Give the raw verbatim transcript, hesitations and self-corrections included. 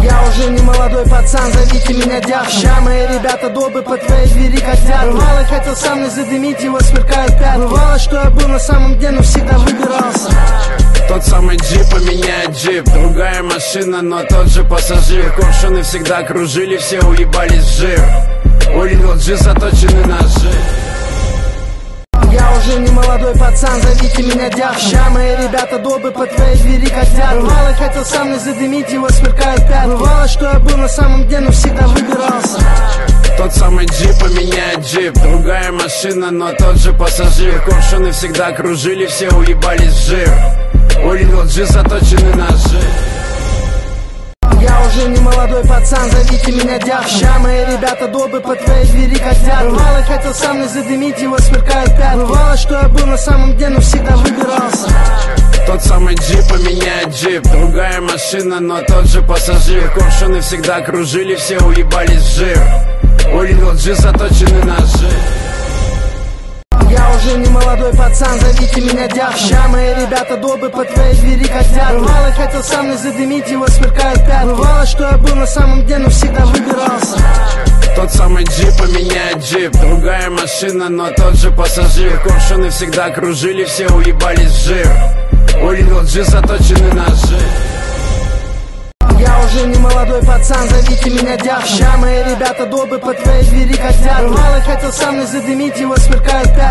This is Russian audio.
Я уже не молодой пацан, зовите меня дяд. Ща мои ребята добы по твоей двери хотят. Бывало, хотел сам не задымить, его сверкают пятки. Бывало, что я был на самом дне, но всегда выбирался. Тот самый джип поменяет джип, другая машина, но тот же пассажир. Коршуны всегда кружили, все уебались в жир. У Лил Джи заточены ножи. Я уже не молодой пацан, зовите меня дяд. Ща мои ребята добы по твоей двери хотят. Бывало, хотел сам не задымить, его сверкают пятки. Бывало, что я был на самом дне, но всегда выбирался. Тот самый джип поменяет джип, другая машина, но тот же пассажир. Коршуны всегда кружили, все уебались в жир. У Лил Джи заточены ножи. Я уже не молодой пацан, зовите меня дяд. Ща мои ребята добы по твоей двери хотят. Бывало, хотел сам не задымить, его сверкают пятки. Бывало, что я был на самом дне, но всегда выбирался. Тот самый джип поменяет джип, другая машина, но тот же пассажир. Коршуны всегда кружили, все уебались в жир. У Лил Джи заточены ножи. Я уже не молодой пацан, зовите меня дяд. Ща мои ребята добы по твоей двери хотят. Бывало, хотел сам не задымить, его сверкают пятки. Бывало, что я был на самом дне, но всегда выбирался. Тот самый джип поменяет джип, другая машина, но тот же пассажир. Коршуны всегда кружили, все уебались в жир. У Лил Джи заточены ножи. Я уже не молодой пацан, зовите меня дяд. Ща мои ребята добы по твоей двери хотят. Бывало, хотел сам не задымить, его сверкают пятки.